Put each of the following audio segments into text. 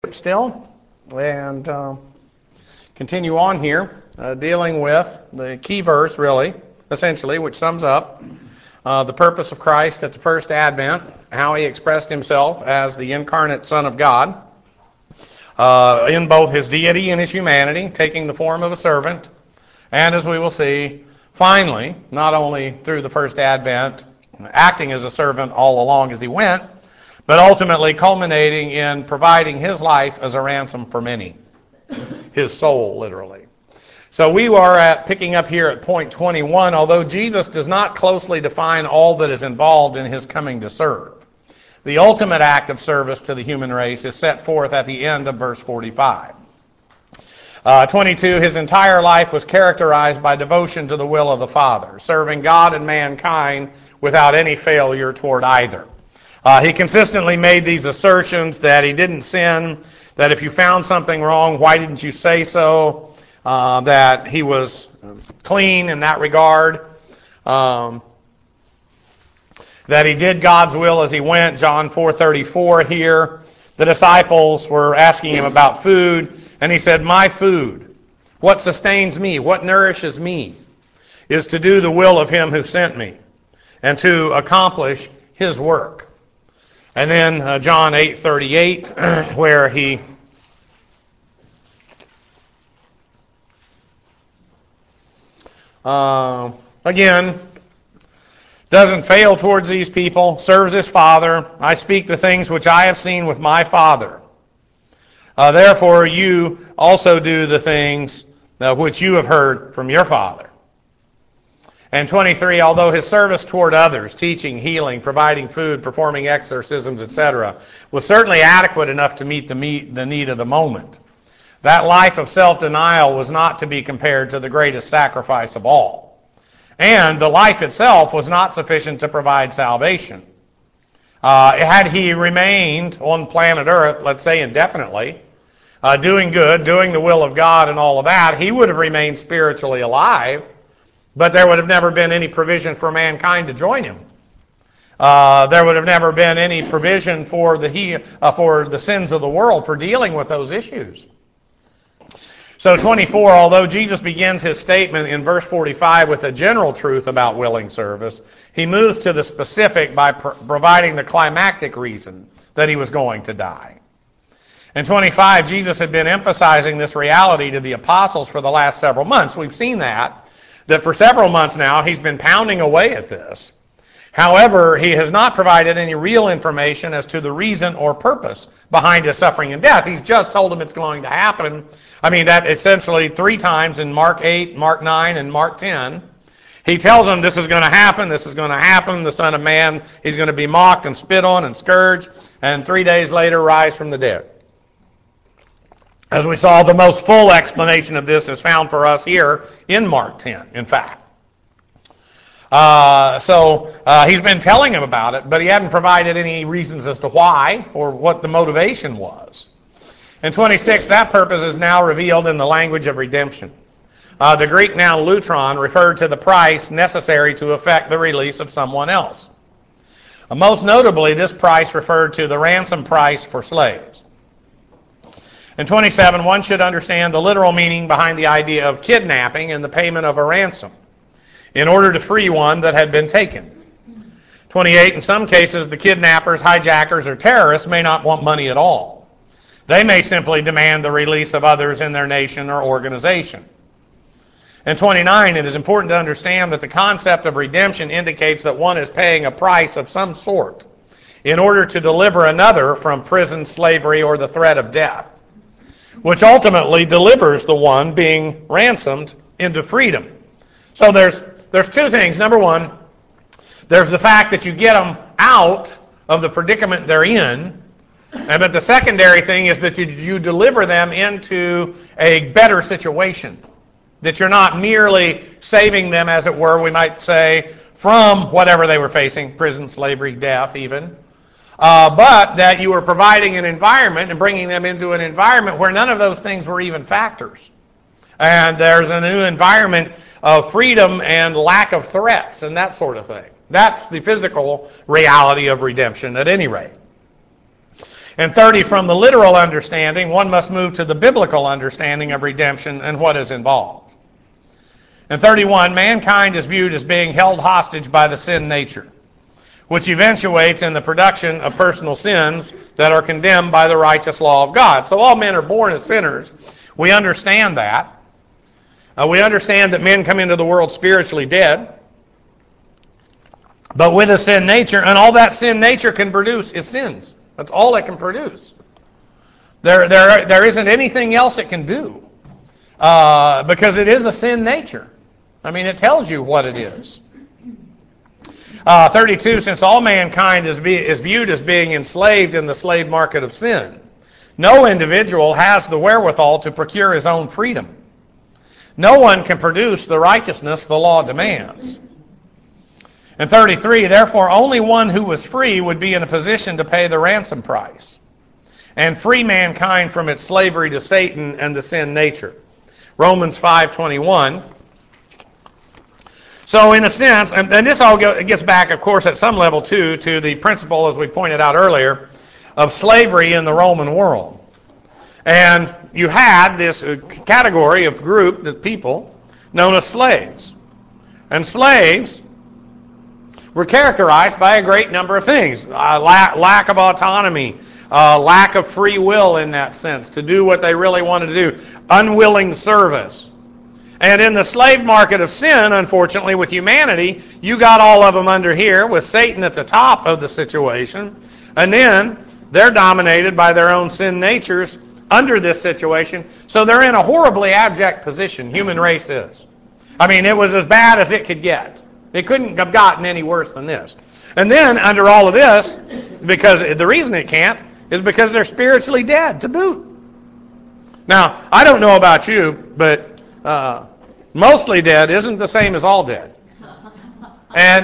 still, and continue on here, dealing with the key verse, really, essentially, which sums up the purpose of Christ at the first advent, how he expressed himself as the incarnate Son of God, in both his deity and his humanity, taking the form of a servant, and as we will see, finally, not only through the first advent, acting as a servant all along as he went, but ultimately culminating in providing his life as a ransom for many. His soul, literally. So we are picking up here at point 21, although Jesus does not closely define all that is involved in his coming to serve. The ultimate act of service to the human race is set forth at the end of verse 45. 22, his entire life was characterized by devotion to the will of the Father, serving God and mankind without any failure toward either. He consistently made these assertions that he didn't sin, that if you found something wrong, why didn't you say so, that he was clean in that regard, that he did God's will as he went, John 4:34 here. The disciples were asking him about food, and he said, my food, what sustains me, what nourishes me, is to do the will of him who sent me, and to accomplish his work. And then John 8:38, where he again doesn't fail towards these people, serves his Father. I speak the things which I have seen with my Father. Therefore you also do the things which you have heard from your Father. And 23, although his service toward others, teaching, healing, providing food, performing exorcisms, etc., was certainly adequate enough to meet the need of the moment, that life of self-denial was not to be compared to the greatest sacrifice of all. And the life itself was not sufficient to provide salvation. Had he remained on planet Earth, let's say indefinitely, doing good, doing the will of God and all of that, he would have remained spiritually alive, but there would have never been any provision for mankind to join him. There would have never been any provision for the sins of the world, for dealing with those issues. So 24, although Jesus begins his statement in verse 45 with a general truth about willing service, he moves to the specific by providing the climactic reason that he was going to die. In 25, Jesus had been emphasizing this reality to the apostles for the last several months. We've seen that for several months now he's been pounding away at this. However, he has not provided any real information as to the reason or purpose behind his suffering and death. He's just told them it's going to happen. I mean, that essentially 3 times in Mark 8, Mark 9, and Mark 10. He tells them this is going to happen, this is going to happen. The Son of Man, he's going to be mocked and spit on and scourged, and 3 days later rise from the dead. As we saw, the most full explanation of this is found for us here in Mark 10, in fact. So he's been telling him about it, but he hadn't provided any reasons as to why or what the motivation was. In 26, that purpose is now revealed in the language of redemption. The Greek noun lutron referred to the price necessary to effect the release of someone else. Most notably, this price referred to the ransom price for slaves. In 27, one should understand the literal meaning behind the idea of kidnapping and the payment of a ransom in order to free one that had been taken. 28, in some cases, the kidnappers, hijackers, or terrorists may not want money at all. They may simply demand the release of others in their nation or organization. In 29, it is important to understand that the concept of redemption indicates that one is paying a price of some sort in order to deliver another from prison, slavery, or the threat of death, which ultimately delivers the one being ransomed into freedom. So there's 2 things. Number one, there's the fact that you get them out of the predicament they're in, but the secondary thing is that you deliver them into a better situation, that you're not merely saving them, as it were, we might say, from whatever they were facing, prison, slavery, death even, but that you were providing an environment and bringing them into an environment where none of those things were even factors. And there's a new environment of freedom and lack of threats and that sort of thing. That's the physical reality of redemption at any rate. And 30, from the literal understanding, one must move to the biblical understanding of redemption and what is involved. And 31, mankind is viewed as being held hostage by the sin nature, which eventuates in the production of personal sins that are condemned by the righteous law of God. So all men are born as sinners. We understand that. We understand that men come into the world spiritually dead, but with a sin nature, and all that sin nature can produce is sins. That's all it can produce. There isn't anything else it can do, because it is a sin nature. I mean, it tells you what it is. 32, since all mankind is viewed as being enslaved in the slave market of sin, no individual has the wherewithal to procure his own freedom. No one can produce the righteousness the law demands. And 33, therefore only one who was free would be in a position to pay the ransom price and free mankind from its slavery to Satan and the sin nature. Romans 5:21. So in a sense, and this all gets back, of course, at some level too, to the principle, as we pointed out earlier, of slavery in the Roman world. And you had this category of group, the people, known as slaves. And slaves were characterized by a great number of things. Lack of autonomy, lack of free will in that sense, to do what they really wanted to do, unwilling service. And in the slave market of sin, unfortunately, with humanity, you got all of them under here, with Satan at the top of the situation, and then they're dominated by their own sin natures under this situation, so they're in a horribly abject position, human race is. I mean, it was as bad as it could get. It couldn't have gotten any worse than this. And then, under all of this, because the reason it can't is because they're spiritually dead to boot. Now, I don't know about you, but mostly dead isn't the same as all dead. And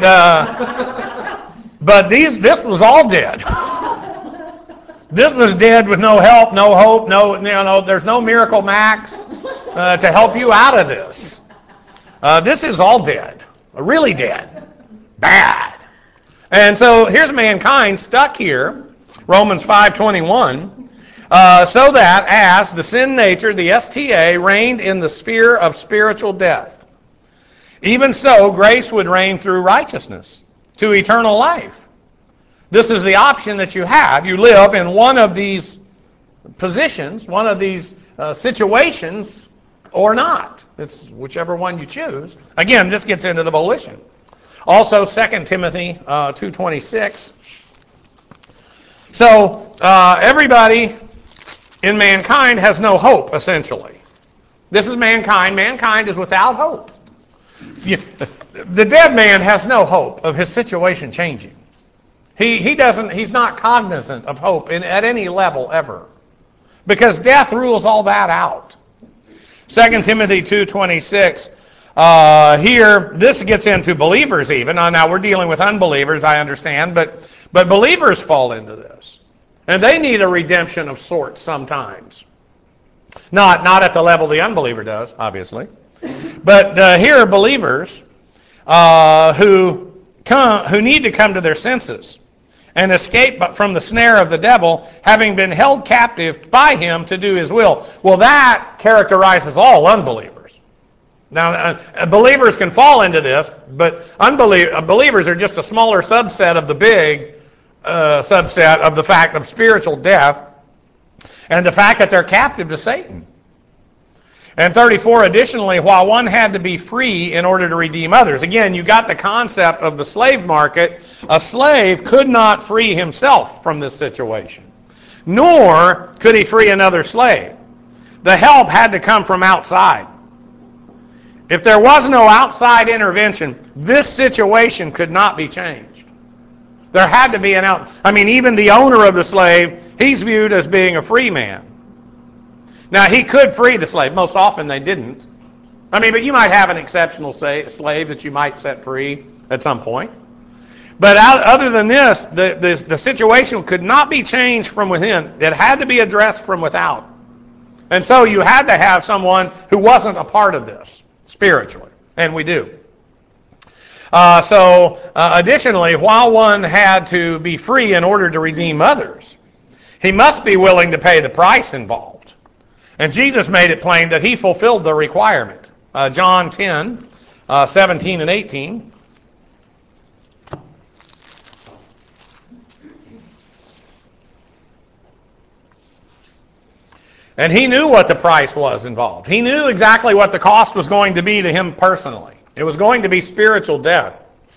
but this was all dead. This was dead with no help, no hope, there's no Miracle Max to help you out of this. This is all dead. Really dead. Bad. And so here's mankind stuck here, Romans 5:21, so that as the sin nature, the STA, reigned in the sphere of spiritual death, even so grace would reign through righteousness to eternal life. This is the option that you have. You live in one of these positions, one of these situations, or not. It's whichever one you choose. Again, this gets into the volition. Also, 2 Timothy 2:26. So, everybody in mankind has no hope, essentially. This is mankind. Mankind is without hope. The dead man has no hope of his situation changing. He's not cognizant of hope at any level ever, because death rules all that out. 2 Timothy 2:26, here, this gets into believers even. Now, we're dealing with unbelievers, I understand, but believers fall into this. And they need a redemption of sorts sometimes. Not at the level the unbeliever does, obviously. But here are believers who need to come to their senses and escape from the snare of the devil, having been held captive by him to do his will. Well, that characterizes all unbelievers. Now, believers can fall into this, but believers are just a smaller subset of the big subset of the fact of spiritual death and the fact that they're captive to Satan. And 34, additionally, while one had to be free in order to redeem others. Again, you got the concept of the slave market. A slave could not free himself from this situation, nor could he free another slave. The help had to come from outside. If there was no outside intervention, this situation could not be changed. There had to be even the owner of the slave, he's viewed as being a free man. Now, he could free the slave. Most often they didn't. But you might have an exceptional slave that you might set free at some point. But other than this, the situation could not be changed from within. It had to be addressed from without. And so you had to have someone who wasn't a part of this spiritually. And we do. Additionally, while one had to be free in order to redeem others, He must be willing to pay the price involved. And Jesus made it plain that he fulfilled the requirement. John 10, 17 and 18. And he knew what the price was involved. He knew exactly what the cost was going to be to him personally. It was going to be spiritual death.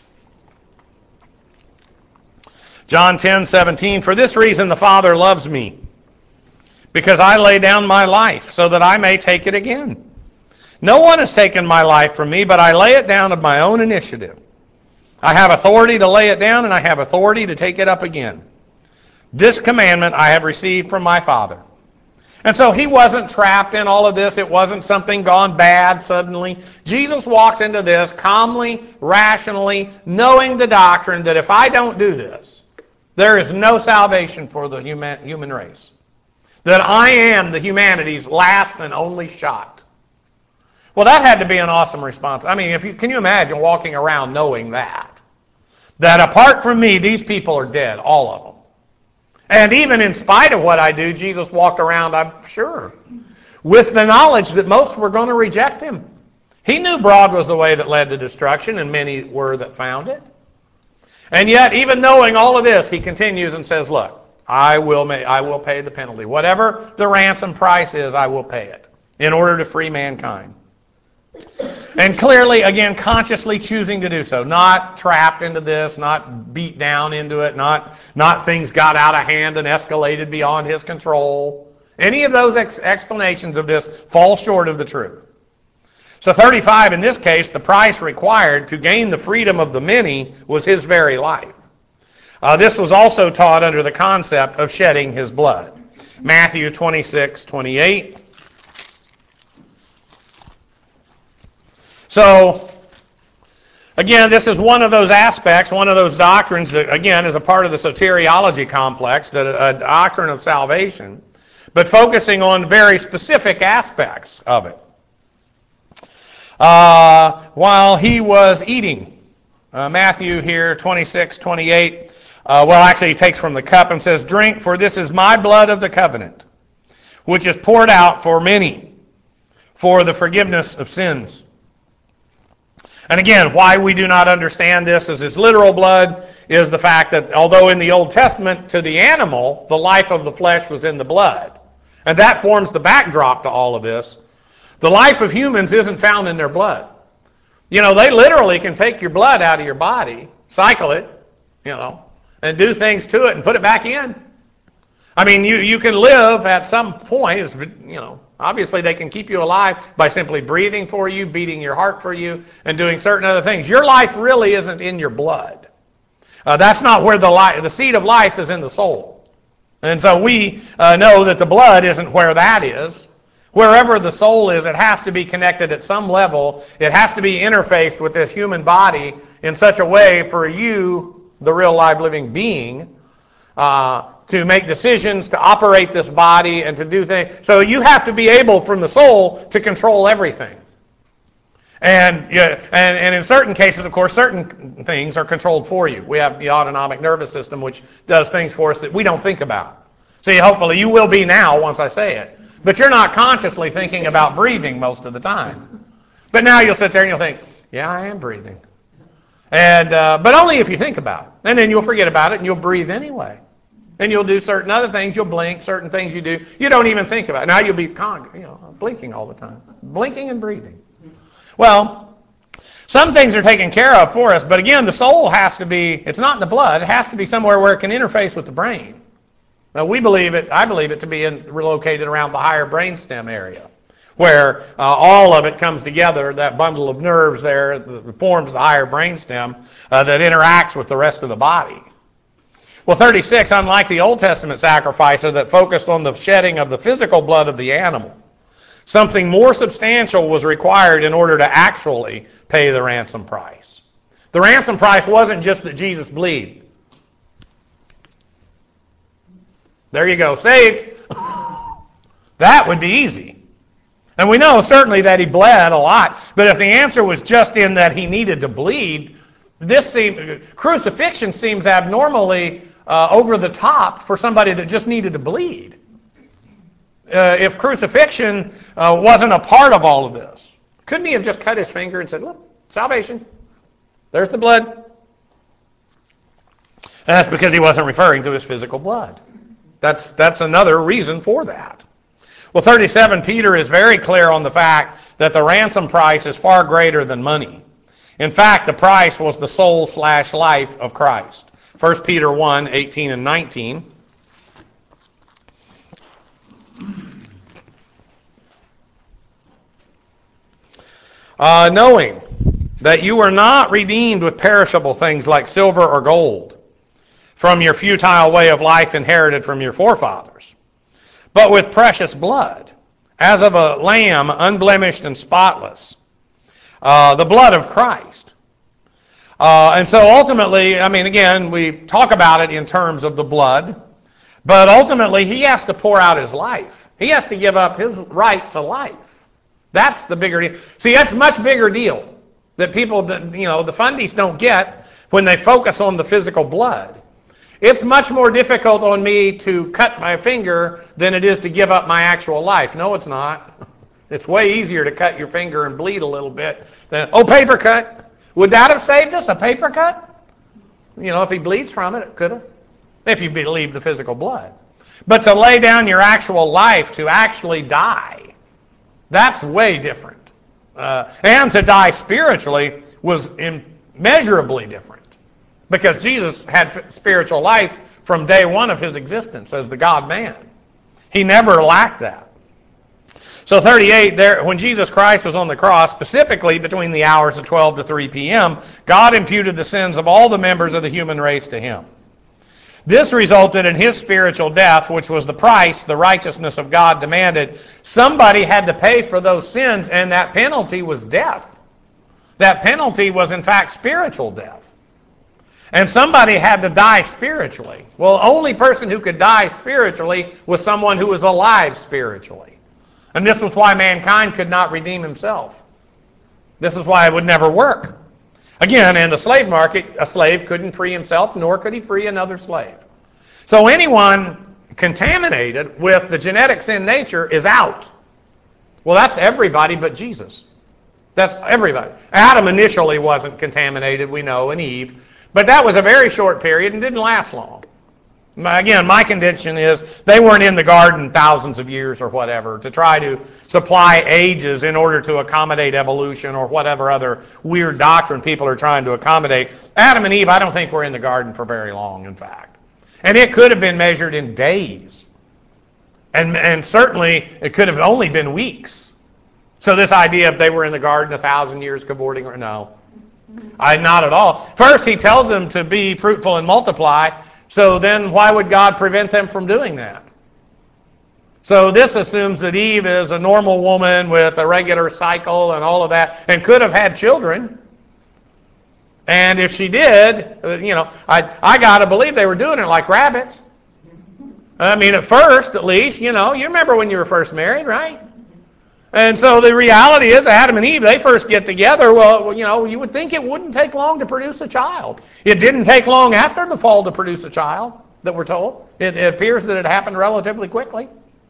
John 10:17, for this reason the Father loves me, because I lay down my life so that I may take it again. No one has taken my life from me, but I lay it down of my own initiative. I have authority to lay it down, and I have authority to take it up again. This commandment I have received from my Father. And so he wasn't trapped in all of this. It wasn't something gone bad suddenly. Jesus walks into this calmly, rationally, knowing the doctrine that if I don't do this, there is no salvation for the human race. That I am the humanity's last and only shot. Well, that had to be an awesome response. I mean, can you imagine walking around knowing that? That apart from me, these people are dead, all of them. And even in spite of what I do, Jesus walked around, I'm sure, with the knowledge that most were going to reject him. He knew broad was the way that led to destruction, and many were that found it. And yet, even knowing all of this, he continues and says, look, I will pay the penalty. Whatever the ransom price is, I will pay it in order to free mankind. And clearly, again, consciously choosing to do so. Not trapped into this, not beat down into it, not things got out of hand and escalated beyond his control. Any of those explanations of this fall short of the truth. So 35, in this case, the price required to gain the freedom of the many was his very life. This was also taught under the concept of shedding his blood. Matthew 26:28. So, again, this is one of those aspects, one of those doctrines that, again, is a part of the soteriology complex, that a doctrine of salvation, but focusing on very specific aspects of it. While he was eating, Matthew here, 26:28, actually he takes from the cup and says, drink, for this is my blood of the covenant, which is poured out for many for the forgiveness of sins. And again, why we do not understand this as his literal blood is the fact that although in the Old Testament to the animal, the life of the flesh was in the blood. And that forms the backdrop to all of this. The life of humans isn't found in their blood. You know, they literally can take your blood out of your body, cycle it, and do things to it and put it back in. I mean, you can live at some point, obviously they can keep you alive by simply breathing for you, beating your heart for you, and doing certain other things. Your life really isn't in your blood. That's not where the seed of life is in the soul. And so we know that the blood isn't where that is. Wherever the soul is, it has to be connected at some level. It has to be interfaced with this human body in such a way for you, the real live living being, to make decisions, to operate this body, and to do things. So you have to be able, from the soul, to control everything. And in certain cases, of course, certain things are controlled for you. We have the autonomic nervous system, which does things for us that we don't think about. See, hopefully you will be now once I say it. But you're not consciously thinking about breathing most of the time. But now you'll sit there and you'll think, yeah, I am breathing. And but only if you think about it. And then you'll forget about it and you'll breathe anyway. And you'll do certain other things. You'll blink, certain things you do. You don't even think about it. Now you'll be blinking all the time. Blinking and breathing. Well, some things are taken care of for us. But again, the soul has to be, it's not in the blood. It has to be somewhere where it can interface with the brain. Now, I believe it to be relocated around the higher brainstem area, where all of it comes together, that bundle of nerves there that forms the higher brainstem that interacts with the rest of the body. Well, 36, unlike the Old Testament sacrifices that focused on the shedding of the physical blood of the animal, something more substantial was required in order to actually pay the ransom price. The ransom price wasn't just that Jesus bleed. There you go, saved. That would be easy. And we know certainly that he bled a lot, but if the answer was just in that he needed to bleed, crucifixion seems abnormally over the top for somebody that just needed to bleed. If crucifixion wasn't a part of all of this, couldn't he have just cut his finger and said, look, salvation, there's the blood? And that's because he wasn't referring to his physical blood. That's another reason for that. Well, 37, Peter is very clear on the fact that the ransom price is far greater than money. In fact, the price was the soul/life of Christ. 1 Peter 1, 18 and 19. Knowing that you were not redeemed with perishable things like silver or gold from your futile way of life inherited from your forefathers, but with precious blood, as of a lamb unblemished and spotless, the blood of Christ. And so ultimately, I mean, again, we talk about it in terms of the blood, but ultimately he has to pour out his life. He has to give up his right to life. That's the bigger deal. See, that's a much bigger deal that people, the fundies don't get when they focus on the physical blood. It's much more difficult on me to cut my finger than it is to give up my actual life. No, it's not. It's way easier to cut your finger and bleed a little bit than, paper cut. Would that have saved us, a paper cut? If he bleeds from it, it could have. If you believe the physical blood. But to lay down your actual life, to actually die, that's way different. And to die spiritually was immeasurably different. Because Jesus had spiritual life from day one of his existence as the God-man. He never lacked that. So 38, when Jesus Christ was on the cross, specifically between the hours of 12 to 3 p.m., God imputed the sins of all the members of the human race to him. This resulted in his spiritual death, which was the price the righteousness of God demanded. Somebody had to pay for those sins, and that penalty was death. That penalty was, in fact, spiritual death. And somebody had to die spiritually. Well, the only person who could die spiritually was someone who was alive spiritually. And this was why mankind could not redeem himself. This is why it would never work. Again, in the slave market, a slave couldn't free himself, nor could he free another slave. So anyone contaminated with the genetic sin nature is out. Well, that's everybody but Jesus. That's everybody. Adam initially wasn't contaminated, we know, and Eve. But that was a very short period and didn't last long. Again, my contention is they weren't in the garden thousands of years or whatever to try to supply ages in order to accommodate evolution or whatever other weird doctrine people are trying to accommodate. Adam and Eve, I don't think were in the garden for very long, in fact. And it could have been measured in days. And certainly it could have only been weeks. So this idea if they were in the garden 1,000 years cavorting, no. Not at all. First, he tells them to be fruitful and multiply. So then why would God prevent them from doing that? So this assumes that Eve is a normal woman with a regular cycle and all of that and could have had children. And if she did, I got to believe they were doing it like rabbits. I mean, at first, at least, you remember when you were first married, right? And so the reality is Adam and Eve, they first get together. Well, you would think it wouldn't take long to produce a child. It didn't take long after the fall to produce a child, that we're told. It appears that it happened relatively quickly.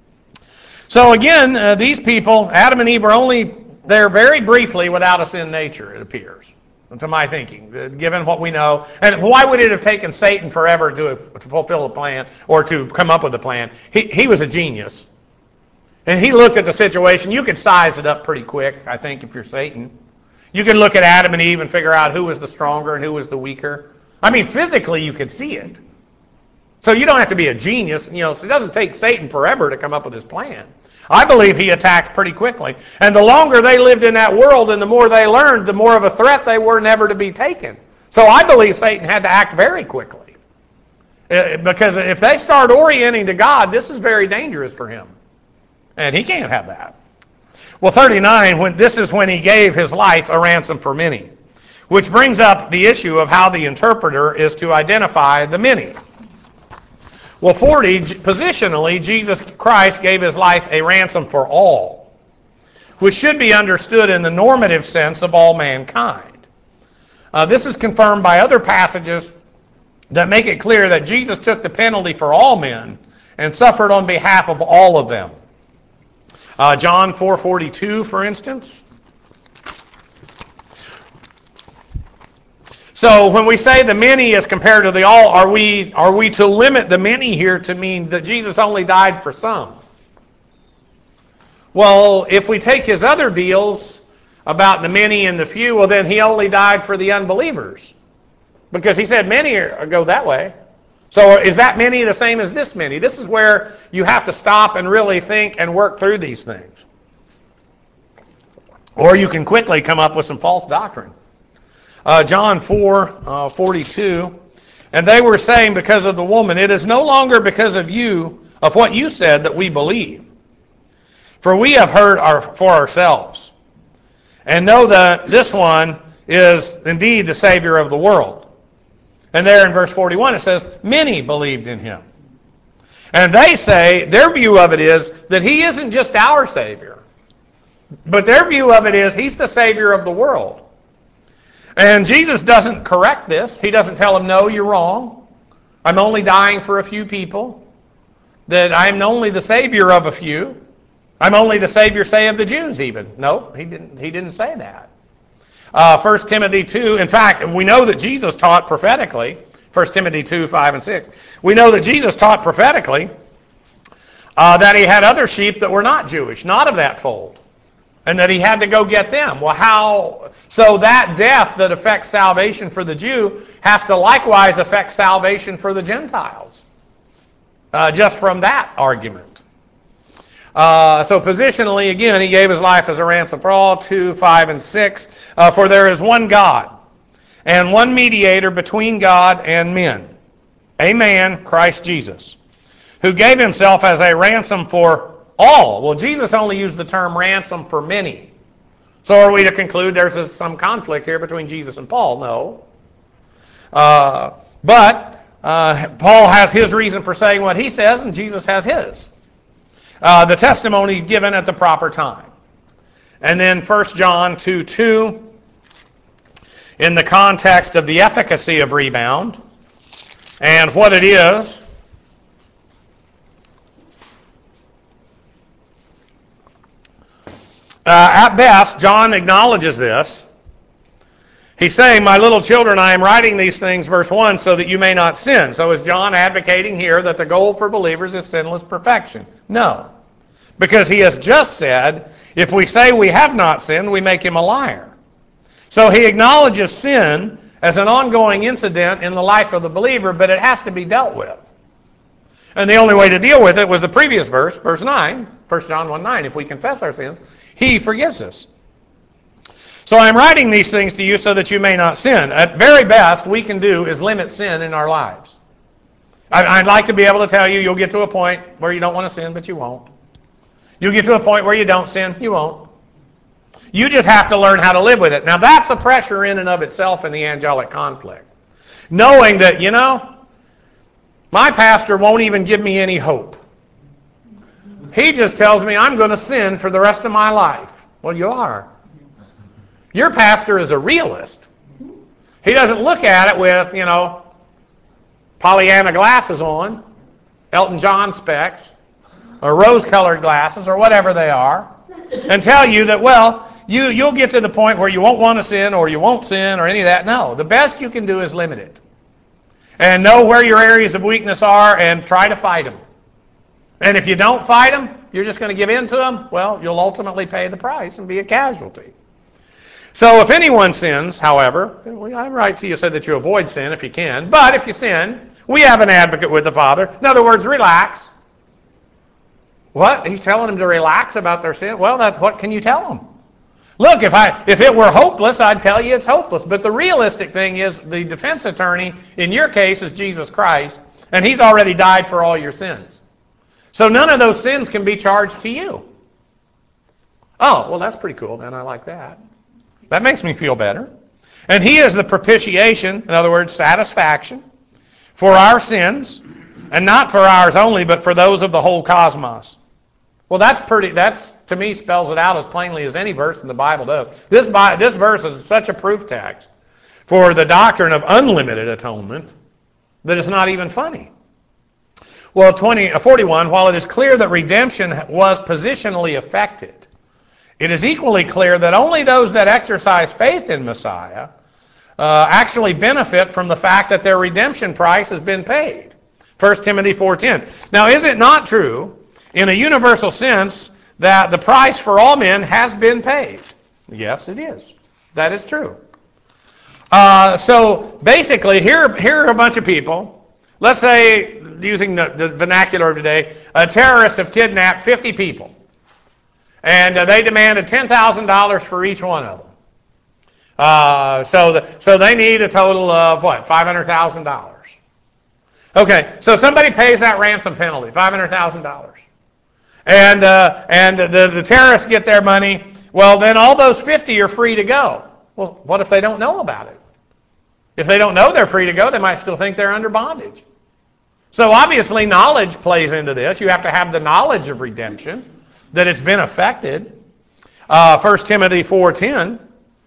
So again, these people, Adam and Eve, were only there very briefly without a sin nature, it appears, to my thinking, given what we know. And why would it have taken Satan forever to fulfill a plan or to come up with a plan? He was a genius. And he looked at the situation. You could size it up pretty quick, I think, if you're Satan. You could look at Adam and Eve and figure out who was the stronger and who was the weaker. I mean, physically, you could see it. So you don't have to be a genius. So it doesn't take Satan forever to come up with his plan. I believe he attacked pretty quickly. And the longer they lived in that world and the more they learned, the more of a threat they were never to be taken. So I believe Satan had to act very quickly. Because if they start orienting to God, this is very dangerous for him. And he can't have that. Well, 39, this is when he gave his life a ransom for many, which brings up the issue of how the interpreter is to identify the many. Well, 40, positionally, Jesus Christ gave his life a ransom for all, which should be understood in the normative sense of all mankind. This is confirmed by other passages that make it clear that Jesus took the penalty for all men and suffered on behalf of all of them. John 4:42, for instance. So when we say the many as compared to the all, are we to limit the many here to mean that Jesus only died for some? Well, if we take his other deals about the many and the few, well, then he only died for the unbelievers. Because he said many go that way. So is that many the same as this many? This is where you have to stop and really think and work through these things. Or you can quickly come up with some false doctrine. John 4:42, and they were saying because of the woman, it is no longer because of you, of what you said, that we believe. For we have heard for ourselves, and know that this one is indeed the Savior of the world. And there in verse 41 it says, many believed in him. And they say, their view of it is that he isn't just our Savior, but their view of it is he's the Savior of the world. And Jesus doesn't correct this. He doesn't tell them, no, you're wrong. I'm only dying for a few people. That I'm only the Savior of a few. I'm only the Savior, say, of the Jews even. No, he didn't say that. 1 Timothy 2, in fact, we know that Jesus taught prophetically. 1 Timothy 2, 5 and 6. We know that Jesus taught prophetically that he had other sheep that were not Jewish, not of that fold. And that he had to go get them. Well, how? So that death that affects salvation for the Jew has to likewise affect salvation for the Gentiles. Just from that argument. So positionally, again, he gave his life as a ransom for all, 2, 5, and 6. For there is one God, and one mediator between God and men, a man, Christ Jesus, who gave himself as a ransom for all. Well, Jesus only used the term ransom for many. So are we to conclude there's some conflict here between Jesus and Paul? No. But Paul has his reason for saying what he says, and Jesus has his. The testimony given at the proper time. And then 1 John 2:2, in the context of the efficacy of rebound and what it is. At best, John acknowledges this. He's saying, my little children, I am writing these things, verse 1, so that you may not sin. So is John advocating here that the goal for believers is sinless perfection? No. Because he has just said, if we say we have not sinned, we make him a liar. So he acknowledges sin as an ongoing incident in the life of the believer, but it has to be dealt with. And the only way to deal with it was the previous verse, verse 9, 1 John 1:9. If we confess our sins, he forgives us. So I'm writing these things to you so that you may not sin. At very best, we can do is limit sin in our lives. I'd like to be able to tell you, you'll get to a point where you don't want to sin, but you won't. You'll get to a point where you don't sin, you won't. You just have to learn how to live with it. Now that's the pressure in and of itself in the angelic conflict. Knowing that, my pastor won't even give me any hope. He just tells me I'm going to sin for the rest of my life. Well, you are. Your pastor is a realist. He doesn't look at it with, Pollyanna glasses on, Elton John specs, or rose-colored glasses, or whatever they are, and tell you that, you'll get to the point where you won't want to sin, or you won't sin, or any of that. No, the best you can do is limit it. And know where your areas of weakness are and try to fight them. And if you don't fight them, you're just going to give in to them, you'll ultimately pay the price and be a casualty. So if anyone sins, however, I write to you so that you avoid sin if you can, but if you sin, we have an advocate with the Father. In other words, relax. What? He's telling them to relax about their sin? Well, what can you tell them? Look, if it were hopeless, I'd tell you it's hopeless. But the realistic thing is the defense attorney, in your case, is Jesus Christ, and he's already died for all your sins. So none of those sins can be charged to you. Oh, well, that's pretty cool, then. I like that. That makes me feel better. And he is the propitiation, in other words, satisfaction, for our sins, and not for ours only, but for those of the whole cosmos. Well, that's to me spells it out as plainly as any verse in the Bible does. This verse is such a proof text for the doctrine of unlimited atonement that it's not even funny. Well, 41, while it is clear that redemption was positionally affected, it is equally clear that only those that exercise faith in Messiah actually benefit from the fact that their redemption price has been paid. 1 Timothy 4:10. Now, is it not true, in a universal sense, that the price for all men has been paid? Yes, it is. That is true. So basically, here are a bunch of people. Let's say, using the vernacular of today, terrorists have kidnapped 50 people. And they demanded $10,000 for each one of them. So they need a total of, what, $500,000. Okay, so somebody pays that ransom penalty, $500,000. And the terrorists get their money. Well, then all those 50 are free to go. Well, what if they don't know about it? If they don't know they're free to go, they might still think they're under bondage. So obviously knowledge plays into this. You have to have the knowledge of redemption, that it's been affected. 1 Timothy 4:10.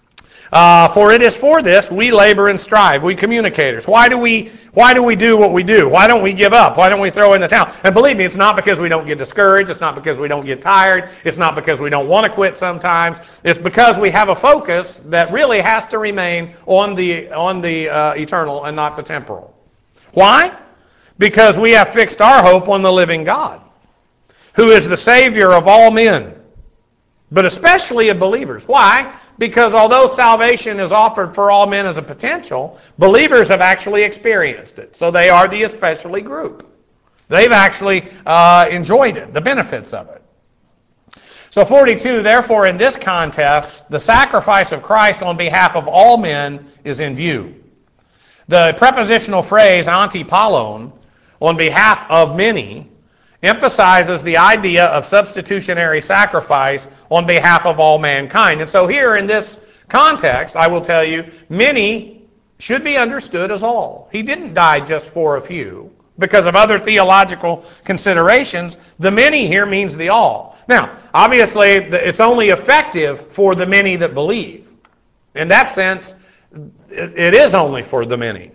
For it is for this we labor and strive, we communicators. Why do we do what we do? Why don't we give up? Why don't we throw in the towel? And believe me, it's not because we don't get discouraged. It's not because we don't get tired. It's not because we don't want to quit sometimes. It's because we have a focus that really has to remain on the eternal and not the temporal. Why? Because we have fixed our hope on the living God, who is the Savior of all men, but especially of believers. Why? Because although salvation is offered for all men as a potential, believers have actually experienced it. So they are the especially group. They've actually enjoyed it, the benefits of it. So 42, therefore, in this context, the sacrifice of Christ on behalf of all men is in view. The prepositional phrase antipalon, on behalf of many, emphasizes the idea of substitutionary sacrifice on behalf of all mankind. And so here in this context, I will tell you, many should be understood as all. He didn't die just for a few. Because of other theological considerations, the many here means the all. Now, obviously, it's only effective for the many that believe. In that sense, it is only for the many.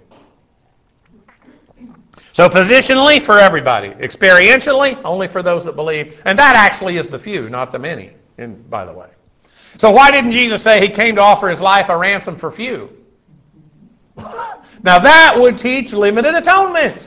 So positionally, for everybody. Experientially, only for those that believe. And that actually is the few, not the many, by the way. So why didn't Jesus say he came to offer his life a ransom for few? Now that would teach limited atonement.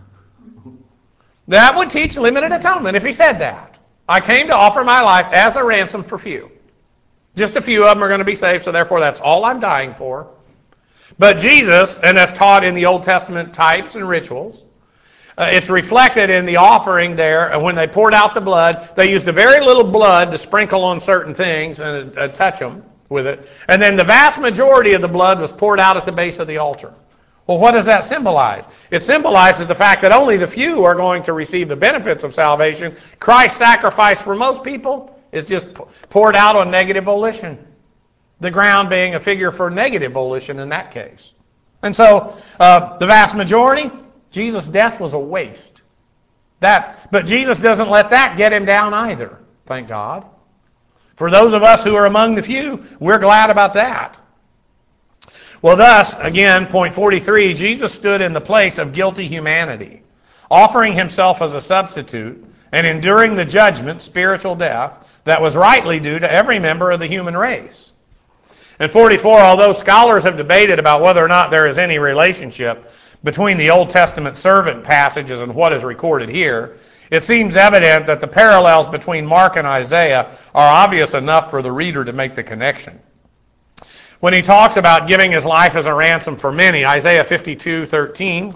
That would teach limited atonement if he said that. I came to offer my life as a ransom for few. Just a few of them are going to be saved, so therefore that's all I'm dying for. But Jesus, and that's taught in the Old Testament types and rituals, it's reflected in the offering there. When they poured out the blood, they used a very little blood to sprinkle on certain things and touch them with it. And then the vast majority of the blood was poured out at the base of the altar. Well, what does that symbolize? It symbolizes the fact that only the few are going to receive the benefits of salvation. Christ's sacrifice for most people is just poured out on negative volition. The ground being a figure for negative volition in that case. And so, the vast majority, Jesus' death was a waste. But Jesus doesn't let that get him down either, thank God. For those of us who are among the few, we're glad about that. Well, thus, again, point 43, Jesus stood in the place of guilty humanity, offering himself as a substitute and enduring the judgment, spiritual death, that was rightly due to every member of the human race. And 44, although scholars have debated about whether or not there is any relationship between the Old Testament servant passages and what is recorded here, it seems evident that the parallels between Mark and Isaiah are obvious enough for the reader to make the connection. When he talks about giving his life as a ransom for many, Isaiah 52:13,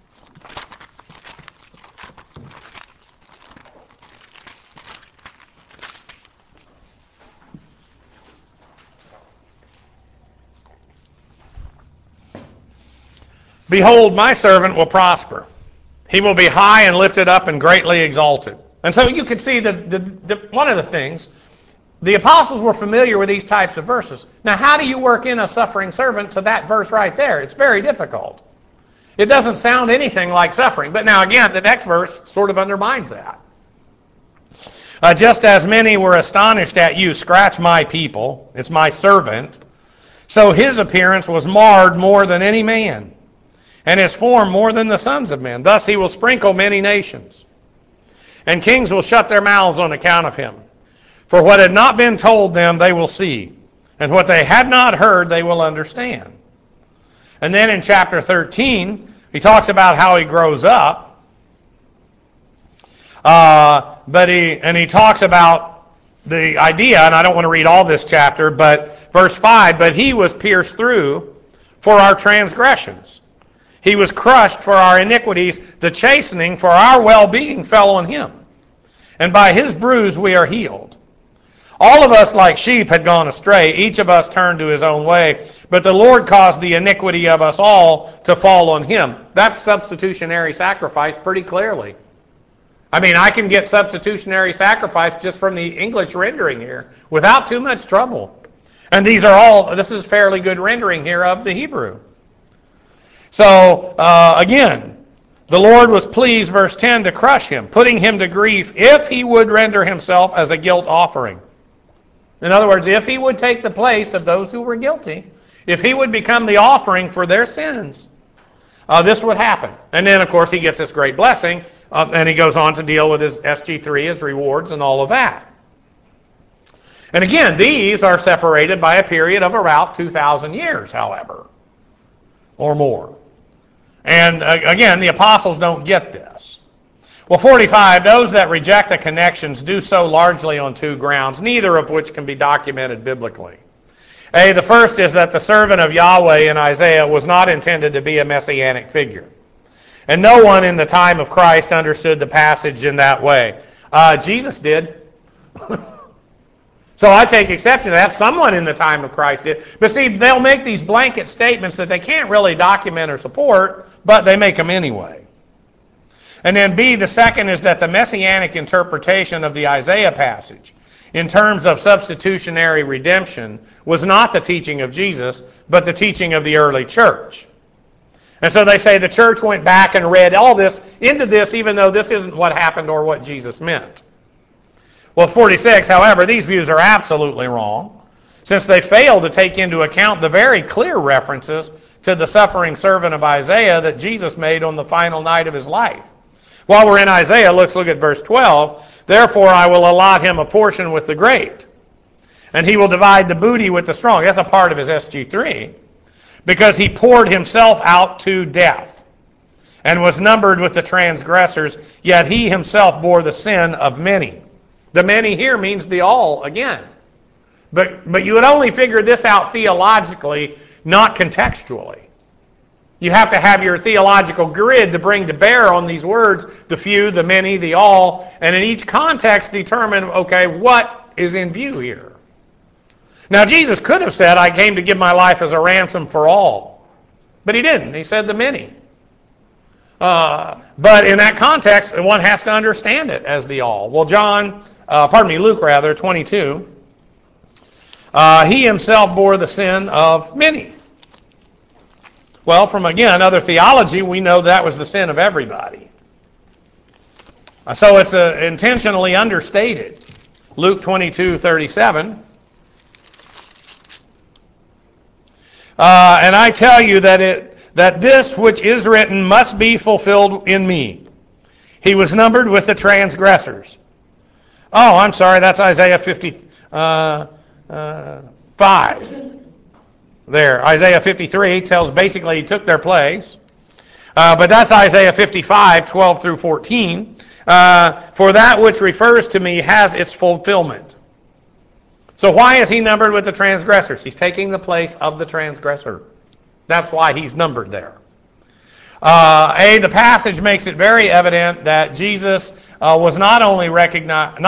behold, my servant will prosper. He will be high and lifted up and greatly exalted. And so you can see one of the things, the apostles were familiar with these types of verses. Now, how do you work in a suffering servant to that verse right there? It's very difficult. It doesn't sound anything like suffering. But now, again, the next verse sort of undermines that. Just as many were astonished at you, scratch my people, it's my servant, so his appearance was marred more than any man. and his form more than the sons of men. Thus he will sprinkle many nations, and kings will shut their mouths on account of him. For what had not been told them they will see, and what they had not heard they will understand. And then in chapter 13, he talks about how he grows up. He talks about the idea, and I don't want to read all this chapter, but verse 5, but he was pierced through for our transgressions. He was crushed for our iniquities. The chastening for our well-being fell on him. And by his bruise we are healed. All of us like sheep had gone astray. Each of us turned to his own way. But the Lord caused the iniquity of us all to fall on him. That's substitutionary sacrifice pretty clearly. I mean, I can get substitutionary sacrifice just from the English rendering here without too much trouble. And this is fairly good rendering here of the Hebrew. So, again, the Lord was pleased, verse 10, to crush him, putting him to grief, if he would render himself as a guilt offering. In other words, if he would take the place of those who were guilty, if he would become the offering for their sins, this would happen. And then, of course, he gets this great blessing, and he goes on to deal with his SG3, his rewards, and all of that. And again, these are separated by a period of about 2,000 years, however, or more. And again, the apostles don't get this. Well, 45, those that reject the connections do so largely on two grounds, neither of which can be documented biblically. The first is that the servant of Yahweh in Isaiah was not intended to be a messianic figure. And no one in the time of Christ understood the passage in that way. Jesus did. So I take exception to that. Someone in the time of Christ did. But see, they'll make these blanket statements that they can't really document or support, but they make them anyway. And then B, the second is that the messianic interpretation of the Isaiah passage in terms of substitutionary redemption was not the teaching of Jesus, but the teaching of the early church. And so they say the church went back and read all this into this, even though this isn't what happened or what Jesus meant. Well, 46, however, these views are absolutely wrong, since they fail to take into account the very clear references to the suffering servant of Isaiah that Jesus made on the final night of his life. While we're in Isaiah, let's look at verse 12. Therefore I will allot him a portion with the great, and he will divide the booty with the strong. That's a part of his SG3. Because he poured himself out to death, and was numbered with the transgressors, yet he himself bore the sin of many. The many here means the all again. But you would only figure this out theologically, not contextually. You have to have your theological grid to bring to bear on these words, the few, the many, the all, and in each context determine, okay, what is in view here? Now, Jesus could have said, I came to give my life as a ransom for all. But he didn't. He said the many. But in that context, one has to understand it as the all. Well, Luke 22, he himself bore the sin of many. Well, from, again, other theology, we know that was the sin of everybody. So it's intentionally understated. Luke 22:37. And I tell you that this which is written must be fulfilled in me. He was numbered with the transgressors. Oh, I'm sorry, that's Isaiah 55. There, Isaiah 53 tells basically he took their place. But that's Isaiah 55, 12 through 14. For that which refers to me has its fulfillment. So why is he numbered with the transgressors? He's taking the place of the transgressor. That's why he's numbered there. The passage makes it very evident that Jesus not only recognized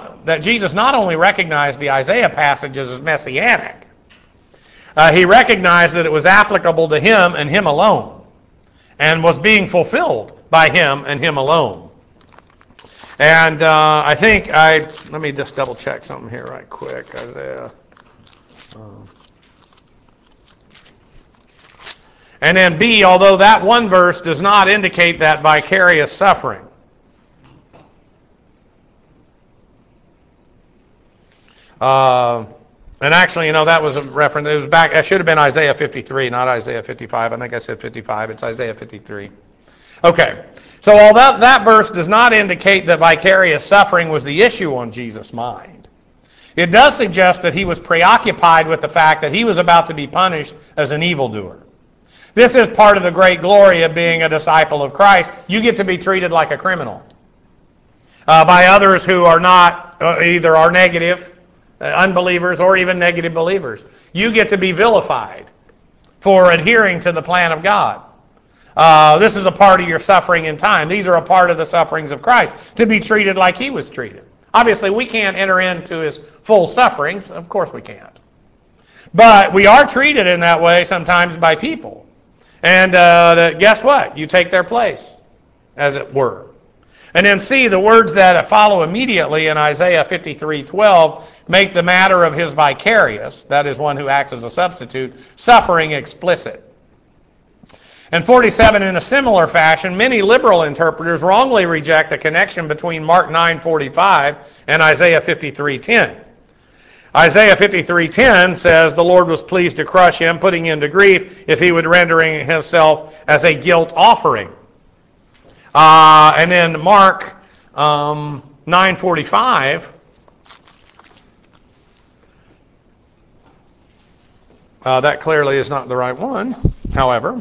the Isaiah passages as messianic. He recognized that it was applicable to him and him alone, and was being fulfilled by him and him alone. And I think let me just double check something here right quick. Isaiah. And then B, although that one verse does not indicate that vicarious suffering. And actually, that was a reference. It was back. It should have been Isaiah 53, not Isaiah 55. I think I said 55. It's Isaiah 53. Okay. So although that verse does not indicate that vicarious suffering was the issue on Jesus' mind, it does suggest that he was preoccupied with the fact that he was about to be punished as an evildoer. This is part of the great glory of being a disciple of Christ. You get to be treated like a criminal by others who are not either are negative, unbelievers, or even negative believers. You get to be vilified for adhering to the plan of God. This is a part of your suffering in time. These are a part of the sufferings of Christ, to be treated like he was treated. Obviously, we can't enter into his full sufferings. Of course we can't. But we are treated in that way sometimes by people. And guess what? You take their place, as it were. And then see, the words that follow immediately in Isaiah 53:12 make the matter of his vicarious, that is one who acts as a substitute, suffering explicit. And 47, in a similar fashion, many liberal interpreters wrongly reject the connection between Mark 9:45 and Isaiah 53:10. Isaiah 53:10 says the Lord was pleased to crush him, putting him to grief, if he would rendering himself as a guilt offering. And then Mark 9:45, that clearly is not the right one, however.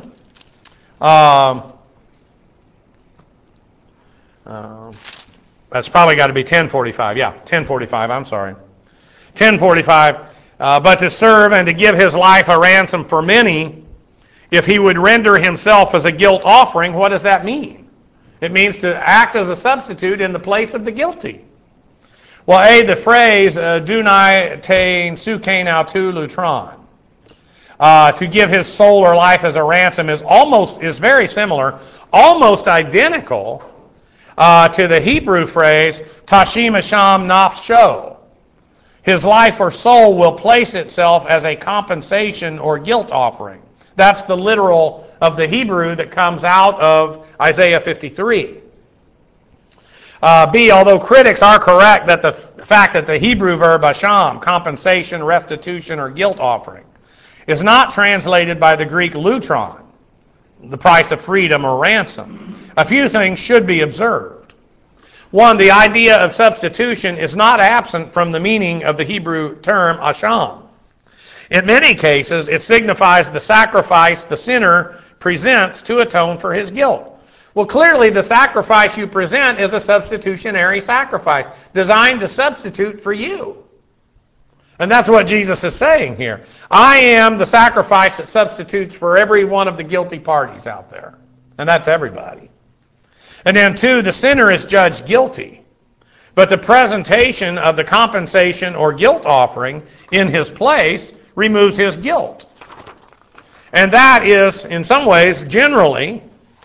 That's probably got to be 10:45. Yeah, 10:45, I'm sorry. 10:45, but to serve and to give his life a ransom for many, if he would render himself as a guilt offering. What does that mean? It means to act as a substitute in the place of the guilty. Well, the phrase dunai tein sukein autu lutron, to give his soul or life as a ransom, is very similar, almost identical to the Hebrew phrase tashim asham nafsho. His life or soul will place itself as a compensation or guilt offering. That's the literal of the Hebrew that comes out of Isaiah 53. Although critics are correct that the fact that the Hebrew verb asham, compensation, restitution, or guilt offering, is not translated by the Greek lutron, the price of freedom or ransom, a few things should be observed. One, the idea of substitution is not absent from the meaning of the Hebrew term asham. In many cases, it signifies the sacrifice the sinner presents to atone for his guilt. Well, clearly the sacrifice you present is a substitutionary sacrifice, designed to substitute for you. And that's what Jesus is saying here. I am the sacrifice that substitutes for every one of the guilty parties out there. And that's everybody. And then 2, the sinner is judged guilty. But the presentation of the compensation or guilt offering in his place removes his guilt. And that is, in some ways, generally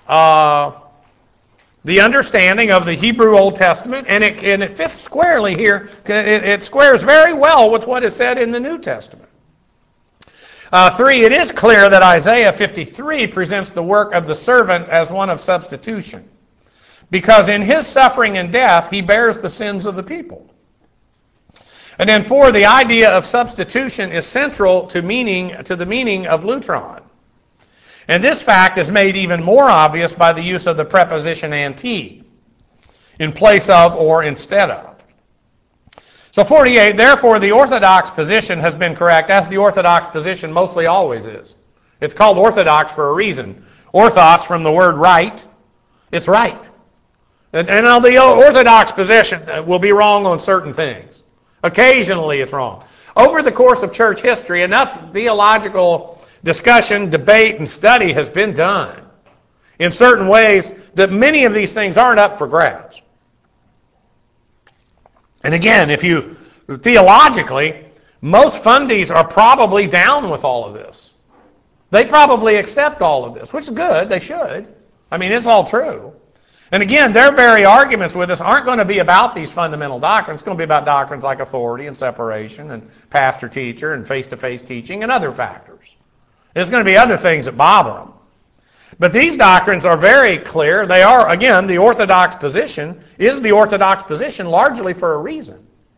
the understanding of the Hebrew Old Testament, and it fits squarely here. It squares very well with what is said in the New Testament. 3, it is clear that Isaiah 53 presents the work of the servant as one of substitution, because in his suffering and death, he bears the sins of the people. And then 4, the idea of substitution is central to the meaning of lutron. And this fact is made even more obvious by the use of the preposition anti, in place of or instead of. So 48, therefore the Orthodox position has been correct, as the Orthodox position mostly always is. It's called Orthodox for a reason. Orthos, from the word right, it's right. And now the Orthodox position will be wrong on certain things. Occasionally it's wrong. Over the course of church history, enough theological discussion, debate, and study has been done in certain ways that many of these things aren't up for grabs. And again, theologically, most fundies are probably down with all of this. They probably accept all of this, which is good. They should. I mean, it's all true. And again, their very arguments with us aren't going to be about these fundamental doctrines. It's going to be about doctrines like authority and separation and pastor-teacher and face-to-face teaching and other factors. There's going to be other things that bother them. But these doctrines are very clear. They are, again, the Orthodox position is the Orthodox position largely for a reason.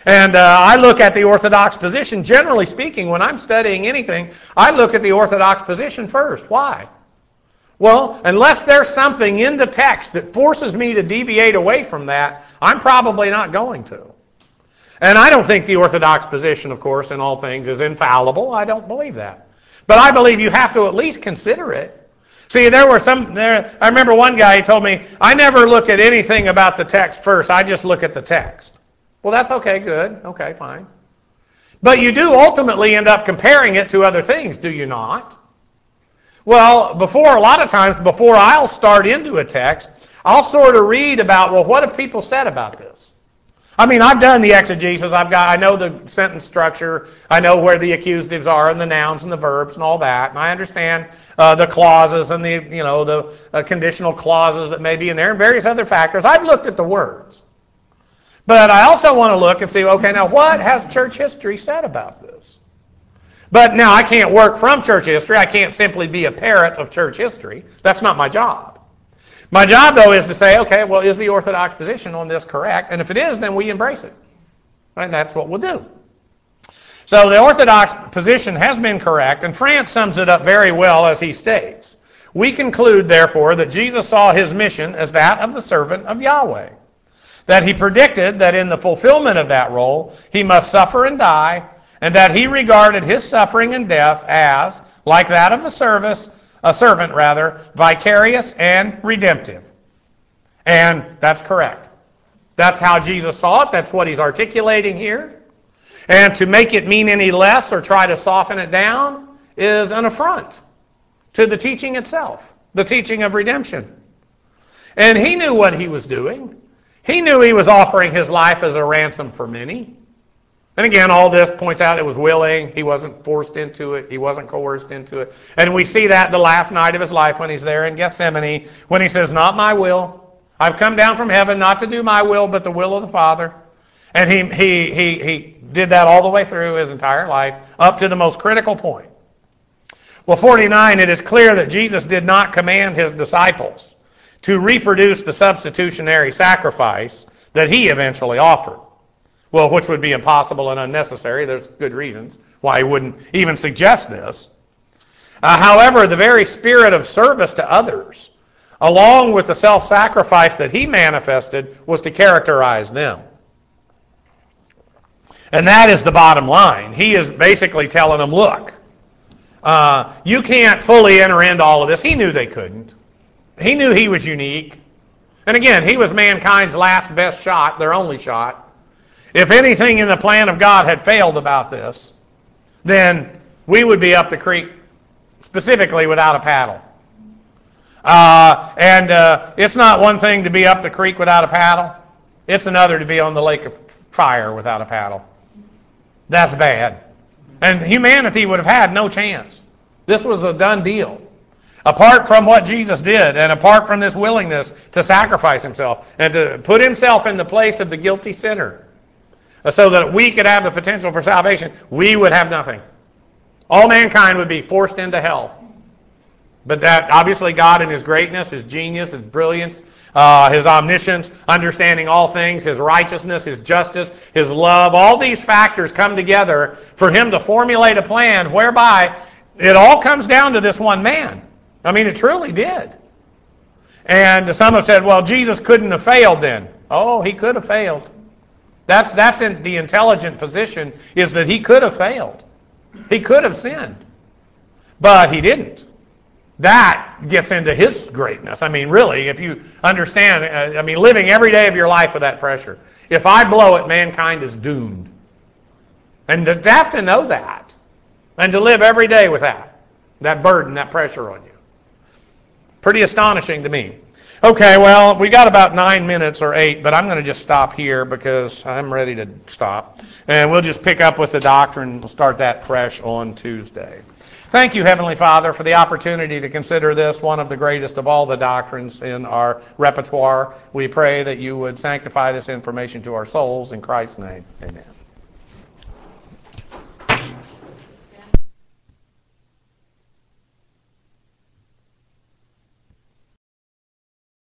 And I look at the Orthodox position, generally speaking, when I'm studying anything, I look at the Orthodox position first. Why? Well, unless there's something in the text that forces me to deviate away from that, I'm probably not going to. And I don't think the Orthodox position, of course, in all things is infallible. I don't believe that. But I believe you have to at least consider it. See, I remember one guy, he told me, I never look at anything about the text first. I just look at the text. Well, that's okay, good. Okay, fine. But you do ultimately end up comparing it to other things, do you not? Well, a lot of times, before I'll start into a text, I'll sort of read about, well, what have people said about this? I mean, I've done the exegesis. I know the sentence structure. I know where the accusatives are and the nouns and the verbs and all that. And I understand the clauses and the conditional clauses that may be in there and various other factors. I've looked at the words. But I also want to look and see, okay, now what has church history said about this? But now I can't work from church history. I can't simply be a parrot of church history. That's not my job. My job, though, is to say, okay, well, is the Orthodox position on this correct? And if it is, then we embrace it. And that's what we'll do. So the Orthodox position has been correct, and France sums it up very well as he states. We conclude, therefore, that Jesus saw his mission as that of the servant of Yahweh, that he predicted that in the fulfillment of that role, he must suffer and die, and that he regarded his suffering and death as, like that of the servant, vicarious and redemptive. And that's correct. That's how Jesus saw it. That's what he's articulating here. And to make it mean any less or try to soften it down is an affront to the teaching itself, the teaching of redemption. And he knew what he was doing. He knew he was offering his life as a ransom for many. And again, all this points out it was willing. He wasn't forced into it. He wasn't coerced into it. And we see that the last night of his life when he's there in Gethsemane, when he says, not my will. I've come down from heaven not to do my will, but the will of the Father. And he did that all the way through his entire life, up to the most critical point. Well, 49, it is clear that Jesus did not command his disciples to reproduce the substitutionary sacrifice that he eventually offered. Well, which would be impossible and unnecessary. There's good reasons why he wouldn't even suggest this. However, the very spirit of service to others, along with the self-sacrifice that he manifested, was to characterize them. And that is the bottom line. He is basically telling them, look, you can't fully enter into all of this. He knew they couldn't. He knew he was unique. And again, he was mankind's last best shot, their only shot. If anything in the plan of God had failed about this, then we would be up the creek, specifically without a paddle. It's not one thing to be up the creek without a paddle. It's another to be on the lake of fire without a paddle. That's bad. And humanity would have had no chance. This was a done deal. Apart from what Jesus did, and apart from this willingness to sacrifice himself, and to put himself in the place of the guilty sinner, so that we could have the potential for salvation, we would have nothing. All mankind would be forced into hell. But that, obviously, God in his greatness, his genius, his brilliance, his omniscience, understanding all things, his righteousness, his justice, his love, all these factors come together for him to formulate a plan whereby it all comes down to this one man. I mean, it truly did. And some have said, well, Jesus couldn't have failed then. Oh, he could have failed. That's in the intelligent position, is that he could have failed. He could have sinned. But he didn't. That gets into his greatness. I mean, really, if you understand, living every day of your life with that pressure. If I blow it, mankind is doomed. And to have to know that, and to live every day with that burden, that pressure on you. Pretty astonishing to me. Okay, well, we got about 9 minutes or 8, but I'm going to just stop here because I'm ready to stop. And we'll just pick up with the doctrine. We'll start that fresh on Tuesday. Thank you, Heavenly Father, for the opportunity to consider this one of the greatest of all the doctrines in our repertoire. We pray that you would sanctify this information to our souls. In Christ's name, amen.